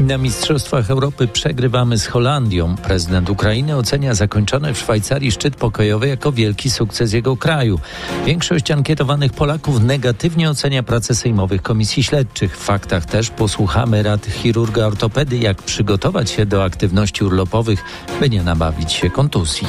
Na Mistrzostwach Europy przegrywamy z Holandią. Prezydent Ukrainy ocenia zakończony w Szwajcarii szczyt pokojowy jako wielki sukces jego kraju. Większość ankietowanych Polaków negatywnie ocenia pracę sejmowych komisji śledczych. W faktach też posłuchamy rad chirurga ortopedy, jak przygotować się do aktywności urlopowych, by nie nabawić się kontuzji.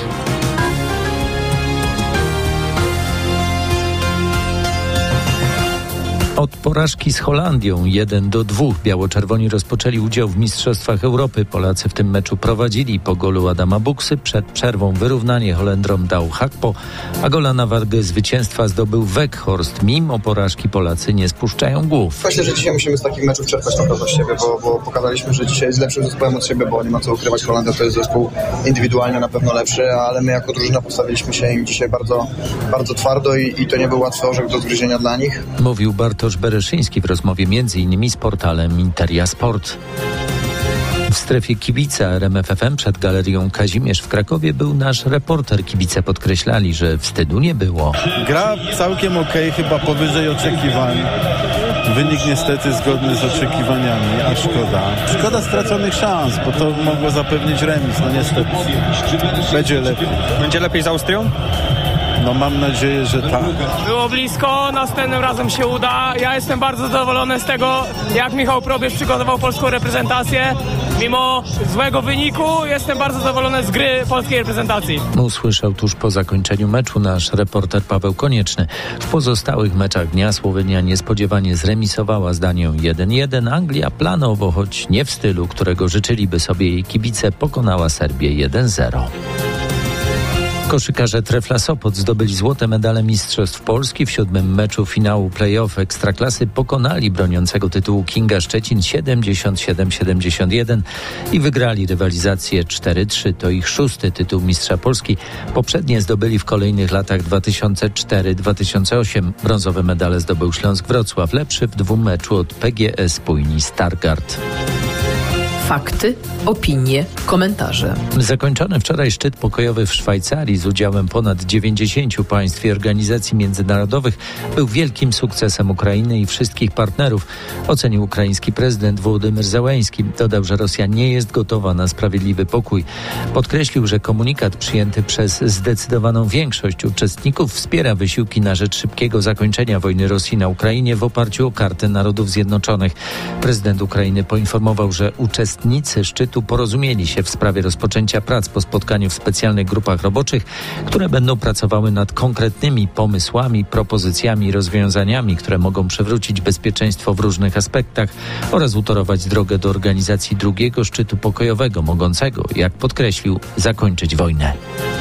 Od porażki z Holandią 1-2 biało-czerwoni rozpoczęli udział w Mistrzostwach Europy. Polacy w tym meczu prowadzili po golu Adama Buksy. Przed przerwą wyrównanie Holendrom dał Hakpo, a gola na wagę zwycięstwa zdobył Weghorst. Mimo porażki Polacy nie spuszczają głów. Myślę, że dzisiaj musimy z takich meczów czerpać na pewno z siebie, bo pokazaliśmy, że dzisiaj jest lepszym zespołem od siebie, bo nie ma co ukrywać. Holandia to jest zespół indywidualnie na pewno lepszy, ale my jako drużyna postawiliśmy się im dzisiaj bardzo, bardzo twardo i to nie był łatwy orzech do zgryzienia dla nich. Mówił Bartosz Bereszyński w rozmowie m.in. z portalem Interia Sport. W strefie kibica RMF FM przed galerią Kazimierz w Krakowie był nasz reporter. Kibice podkreślali, że wstydu nie było. Gra całkiem okej, chyba powyżej oczekiwań. Wynik niestety zgodny z oczekiwaniami, a szkoda. Szkoda straconych szans, bo to mogło zapewnić remis, no niestety. Będzie lepiej. Będzie lepiej z Austrią? No mam nadzieję, że tak. Było blisko, następnym razem się uda. Ja jestem bardzo zadowolony z tego, jak Michał Probierz przygotował polską reprezentację. Mimo złego wyniku jestem bardzo zadowolony z gry polskiej reprezentacji. Usłyszał tuż po zakończeniu meczu nasz reporter Paweł Konieczny. W pozostałych meczach dnia Słowenia niespodziewanie zremisowała z Danią 1-1. Anglia planowo, choć nie w stylu, którego życzyliby sobie jej kibice, pokonała Serbię 1-0. Koszykarze Trefla Sopot zdobyli złote medale Mistrzostw Polski. W 7. meczu finału play-off Ekstraklasy pokonali broniącego tytułu Kinga Szczecin 77-71 i wygrali rywalizację 4-3. To ich 6. tytuł mistrza Polski. Poprzednie zdobyli w kolejnych latach 2004-2008. Brązowe medale zdobył Śląsk Wrocław, lepszy w 2 meczu od PGS Pójni Stargard. Fakty, opinie, komentarze. Zakończony wczoraj szczyt pokojowy w Szwajcarii z udziałem ponad 90 państw i organizacji międzynarodowych był wielkim sukcesem Ukrainy i wszystkich partnerów, ocenił ukraiński prezydent Wołodymyr Zełenski. Dodał, że Rosja nie jest gotowa na sprawiedliwy pokój. Podkreślił, że komunikat przyjęty przez zdecydowaną większość uczestników wspiera wysiłki na rzecz szybkiego zakończenia wojny Rosji na Ukrainie w oparciu o Kartę Narodów Zjednoczonych. Prezydent Ukrainy poinformował, że uczestnicy szczytu porozumieli się w sprawie rozpoczęcia prac po spotkaniu w specjalnych grupach roboczych, które będą pracowały nad konkretnymi pomysłami, propozycjami i rozwiązaniami, które mogą przywrócić bezpieczeństwo w różnych aspektach oraz utorować drogę do organizacji drugiego szczytu pokojowego, mogącego, jak podkreślił, zakończyć wojnę.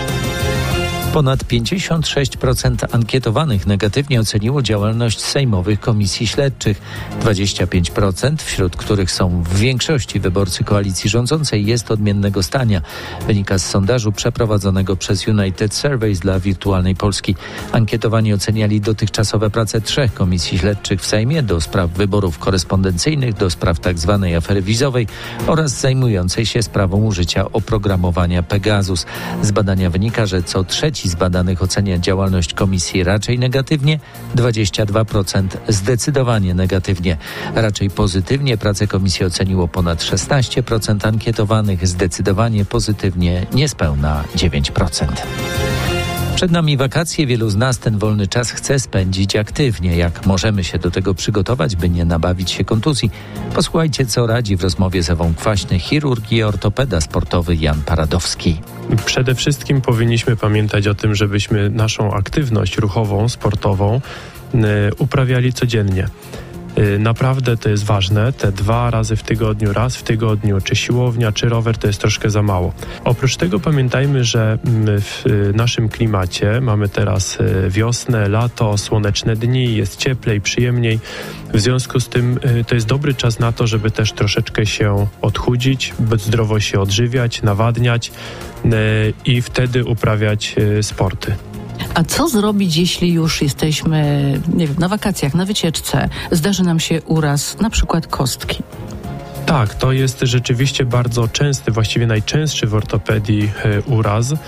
Ponad 56% ankietowanych negatywnie oceniło działalność sejmowych komisji śledczych. 25%, wśród których są w większości wyborcy koalicji rządzącej, jest odmiennego zdania. Wynika z sondażu przeprowadzonego przez United Surveys dla Wirtualnej Polski. Ankietowani oceniali dotychczasowe prace 3 komisji śledczych w Sejmie do spraw wyborów korespondencyjnych, do spraw tzw. afery wizowej oraz zajmującej się sprawą użycia oprogramowania Pegasus. Z badania wynika, że co trzeci z badanych ocenia działalność komisji raczej negatywnie, 22% zdecydowanie negatywnie. Raczej pozytywnie pracę komisji oceniło ponad 16% ankietowanych, zdecydowanie pozytywnie niespełna 9%. Przed nami wakacje, wielu z nas ten wolny czas chce spędzić aktywnie. Jak możemy się do tego przygotować, by nie nabawić się kontuzji? Posłuchajcie, co radzi w rozmowie z Ewą Kwaśny chirurg i ortopeda sportowy Jan Paradowski. Przede wszystkim powinniśmy pamiętać o tym, żebyśmy naszą aktywność ruchową, sportową uprawiali codziennie. Naprawdę to jest ważne, te 2 razy w tygodniu, raz w tygodniu, czy siłownia, czy rower, to jest troszkę za mało. Oprócz tego pamiętajmy, że w naszym klimacie mamy teraz wiosnę, lato, słoneczne dni, jest cieplej, przyjemniej. W związku z tym to jest dobry czas na to, żeby też troszeczkę się odchudzić, zdrowo się odżywiać, nawadniać i wtedy uprawiać sporty. A co zrobić, jeśli już jesteśmy, nie wiem, na wakacjach, na wycieczce, zdarzy nam się uraz, na przykład kostki? Tak, to jest rzeczywiście bardzo częsty, właściwie najczęstszy w ortopedii uraz.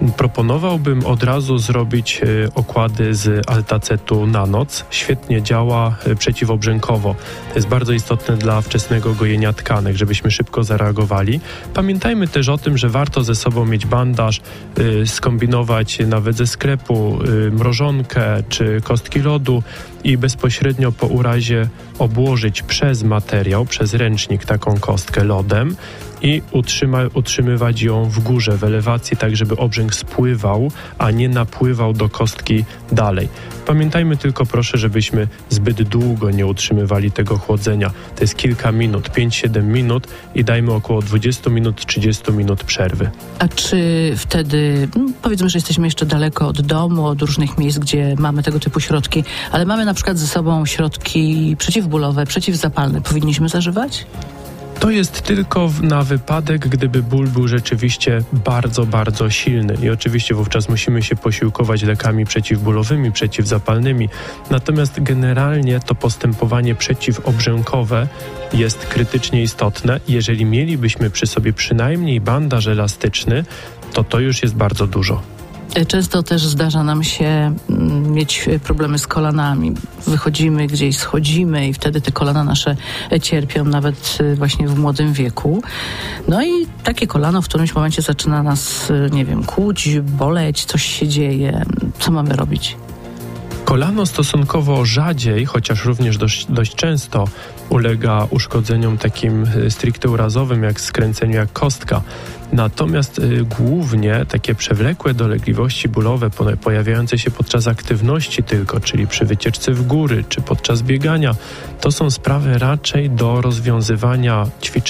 Proponowałbym od razu zrobić okłady z Altacetu na noc. Świetnie działa przeciwobrzękowo. To jest bardzo istotne dla wczesnego gojenia tkanek, żebyśmy szybko zareagowali. Pamiętajmy też o tym, że warto ze sobą mieć bandaż, skombinować nawet ze sklepu mrożonkę czy kostki lodu i bezpośrednio po urazie obłożyć przez materiał, przez ręcznik taką kostkę lodem i utrzymywać ją w górze, w elewacji, tak żeby obrzęk spływał, a nie napływał do kostki dalej. Pamiętajmy tylko proszę, żebyśmy zbyt długo nie utrzymywali tego chłodzenia. To jest kilka minut, 5-7 minut i dajmy około 20 minut, 30 minut przerwy. A czy wtedy, powiedzmy, że jesteśmy jeszcze daleko od domu, od różnych miejsc, gdzie mamy tego typu środki, ale mamy na przykład ze sobą środki przeciwbólowe, przeciwzapalne, powinniśmy zażywać? To jest tylko na wypadek, gdyby ból był rzeczywiście bardzo, bardzo silny i oczywiście wówczas musimy się posiłkować lekami przeciwbólowymi, przeciwzapalnymi. Natomiast generalnie to postępowanie przeciwobrzękowe jest krytycznie istotne. Jeżeli mielibyśmy przy sobie przynajmniej bandaż elastyczny, to już jest bardzo dużo. Często też zdarza nam się mieć problemy z kolanami. Wychodzimy gdzieś, schodzimy i wtedy te kolana nasze cierpią nawet właśnie w młodym wieku. No i takie kolano w którymś momencie zaczyna nas, kłuć, boleć, coś się dzieje. Co mamy robić? Kolano stosunkowo rzadziej, chociaż również dość często ulega uszkodzeniom takim stricte urazowym, jak skręceniu, jak kostka. Natomiast głównie takie przewlekłe dolegliwości bólowe pojawiające się podczas aktywności tylko, czyli przy wycieczce w góry czy podczas biegania, to są sprawy raczej do rozwiązywania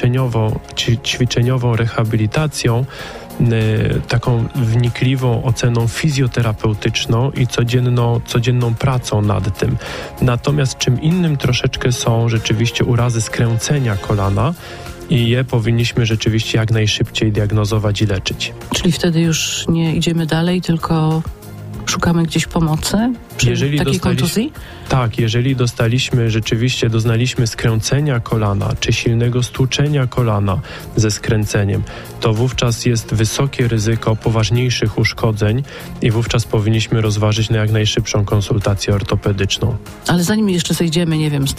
ćwiczeniową rehabilitacją, taką wnikliwą oceną fizjoterapeutyczną i codzienną pracą nad tym. Natomiast czym innym troszeczkę są rzeczywiście urazy skręcenia kolana i je powinniśmy rzeczywiście jak najszybciej diagnozować i leczyć. Czyli wtedy już nie idziemy dalej, tylko szukamy gdzieś pomocy przy takiej kontuzji? Tak, jeżeli doznaliśmy skręcenia kolana czy silnego stłuczenia kolana ze skręceniem, to wówczas jest wysokie ryzyko poważniejszych uszkodzeń i wówczas powinniśmy rozważyć na jak najszybszą konsultację ortopedyczną. Ale zanim jeszcze zejdziemy,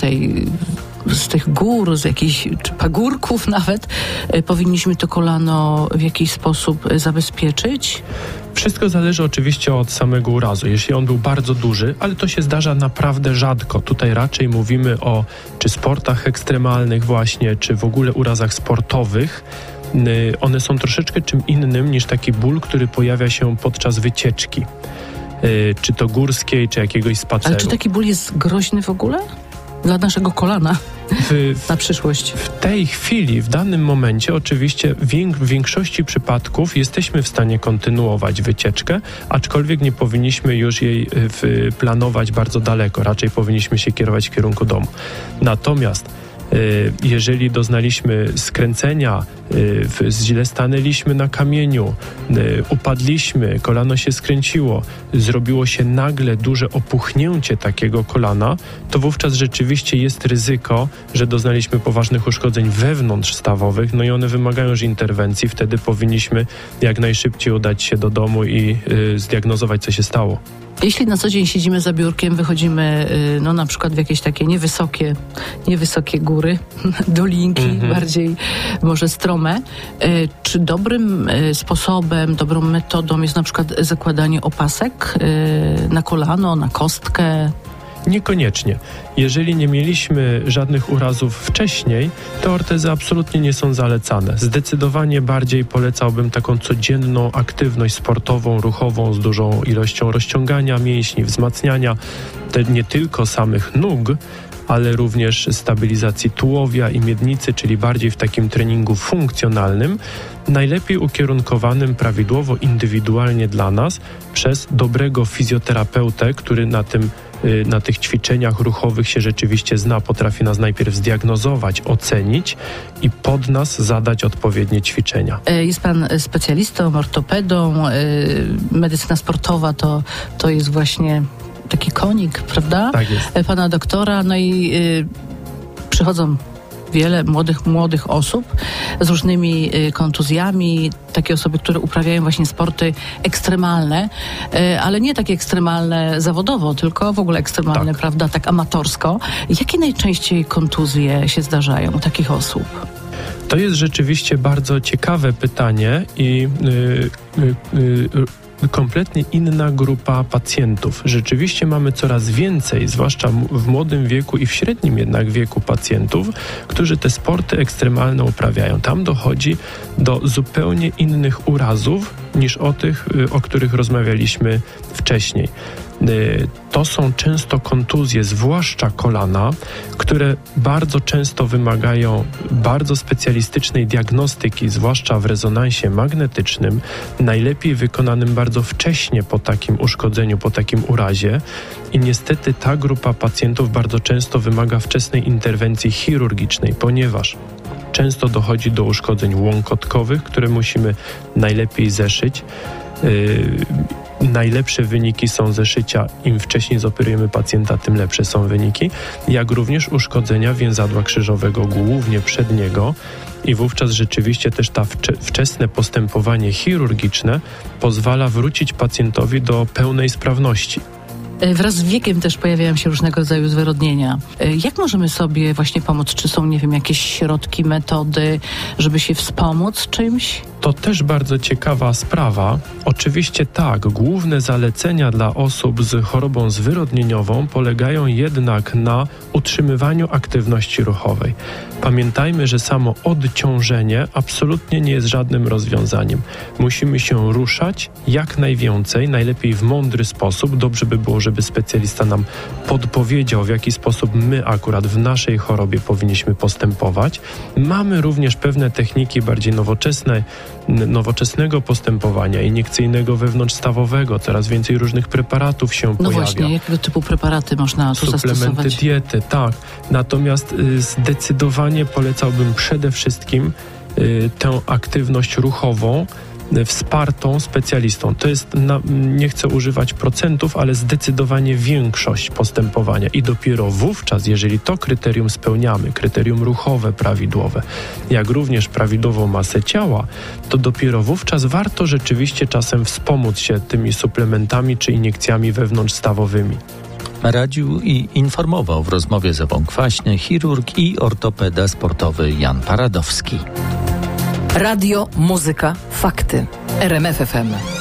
z tych gór, z jakichś czy pagórków nawet, powinniśmy to kolano w jakiś sposób zabezpieczyć? Wszystko zależy oczywiście od samego urazu. Jeśli on był bardzo duży, ale to się zdarza naprawdę rzadko. Tutaj raczej mówimy o czy sportach ekstremalnych właśnie, czy w ogóle urazach sportowych. One są troszeczkę czym innym niż taki ból, który pojawia się podczas wycieczki. Czy to górskiej, czy jakiegoś spaceru. Ale czy taki ból jest groźny w ogóle? Dla naszego kolana na przyszłość. W tej chwili, w danym momencie oczywiście w większości przypadków jesteśmy w stanie kontynuować wycieczkę, aczkolwiek nie powinniśmy już jej planować bardzo daleko. Raczej powinniśmy się kierować w kierunku domu. Natomiast jeżeli doznaliśmy skręcenia, źle stanęliśmy na kamieniu, upadliśmy, kolano się skręciło, zrobiło się nagle duże opuchnięcie takiego kolana, to wówczas rzeczywiście jest ryzyko, że doznaliśmy poważnych uszkodzeń wewnątrzstawowych, no i one wymagają już interwencji. Wtedy powinniśmy jak najszybciej udać się do domu i zdiagnozować, co się stało. Jeśli na co dzień siedzimy za biurkiem, wychodzimy na przykład w jakieś takie niewysokie góry, dolinki, bardziej może strome, czy dobrym sposobem, dobrą metodą jest na przykład zakładanie opasek na kolano, na kostkę? Niekoniecznie. Jeżeli nie mieliśmy żadnych urazów wcześniej, to ortezy absolutnie nie są zalecane. Zdecydowanie bardziej polecałbym taką codzienną aktywność sportową, ruchową z dużą ilością rozciągania mięśni, wzmacniania nie tylko samych nóg, ale również stabilizacji tułowia i miednicy, czyli bardziej w takim treningu funkcjonalnym, najlepiej ukierunkowanym prawidłowo, indywidualnie dla nas przez dobrego fizjoterapeutę, który na tych ćwiczeniach ruchowych się rzeczywiście zna, potrafi nas najpierw zdiagnozować, ocenić i pod nas zadać odpowiednie ćwiczenia. Jest pan specjalistą, ortopedą, medycyna sportowa to jest właśnie taki konik, prawda? Tak jest. Pana doktora, no i przychodzą wiele młodych osób z różnymi kontuzjami, takie osoby, które uprawiają właśnie sporty ekstremalne, ale nie takie ekstremalne zawodowo, tylko w ogóle ekstremalne, prawda, tak amatorsko. Jakie najczęściej kontuzje się zdarzają u takich osób? To jest rzeczywiście bardzo ciekawe pytanie i kompletnie inna grupa pacjentów. Rzeczywiście mamy coraz więcej, zwłaszcza w młodym wieku i w średnim jednak wieku pacjentów, którzy te sporty ekstremalne uprawiają. Tam dochodzi do zupełnie innych urazów niż o tych, o których rozmawialiśmy wcześniej. To są często kontuzje, zwłaszcza kolana, które bardzo często wymagają bardzo specjalistycznej diagnostyki, zwłaszcza w rezonansie magnetycznym, najlepiej wykonanym bardzo wcześnie po takim uszkodzeniu, po takim urazie. I niestety ta grupa pacjentów bardzo często wymaga wczesnej interwencji chirurgicznej, ponieważ często dochodzi do uszkodzeń łąkotkowych, które musimy najlepiej zeszyć. Najlepsze wyniki są zeszycia, im wcześniej zoperujemy pacjenta, tym lepsze są wyniki, jak również uszkodzenia więzadła krzyżowego, głównie przedniego, i wówczas rzeczywiście też to wczesne postępowanie chirurgiczne pozwala wrócić pacjentowi do pełnej sprawności. Wraz z wiekiem też pojawiają się różnego rodzaju zwyrodnienia. Jak możemy sobie właśnie pomóc? Czy są, nie wiem, jakieś środki, metody, żeby się wspomóc czymś? To też bardzo ciekawa sprawa. Oczywiście tak, główne zalecenia dla osób z chorobą zwyrodnieniową polegają jednak na utrzymywaniu aktywności ruchowej. Pamiętajmy, że samo odciążenie absolutnie nie jest żadnym rozwiązaniem. Musimy się ruszać jak najwięcej, najlepiej w mądry sposób. Dobrze by było, żeby specjalista nam podpowiedział, w jaki sposób my akurat w naszej chorobie powinniśmy postępować. Mamy również pewne techniki bardziej nowoczesnego postępowania, iniekcyjnego wewnątrzstawowego. Coraz więcej różnych preparatów się pojawia. No właśnie, jakiego typu preparaty można tu zastosować? Suplementy diety, tak. Natomiast zdecydowanie polecałbym przede wszystkim tę aktywność ruchową wspartą specjalistą. To jest, nie chcę używać procentów, ale zdecydowanie większość postępowania i dopiero wówczas, jeżeli to kryterium spełniamy, kryterium ruchowe prawidłowe, jak również prawidłową masę ciała, to dopiero wówczas warto rzeczywiście czasem wspomóc się tymi suplementami czy iniekcjami wewnątrzstawowymi. Radził i informował w rozmowie z Ewą Kwaśny chirurg i ortopeda sportowy Jan Paradowski. Radio, muzyka, fakty. RMF FM.